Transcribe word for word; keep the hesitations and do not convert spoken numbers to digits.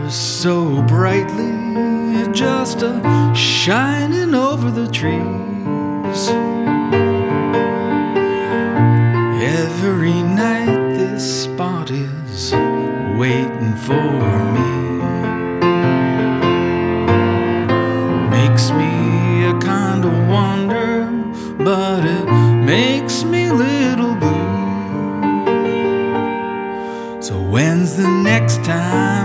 stars so brightly, just a shining over the trees. Every night this spot is waiting for me. Makes me a kind of wonder, but it makes me a little blue. So when's the next time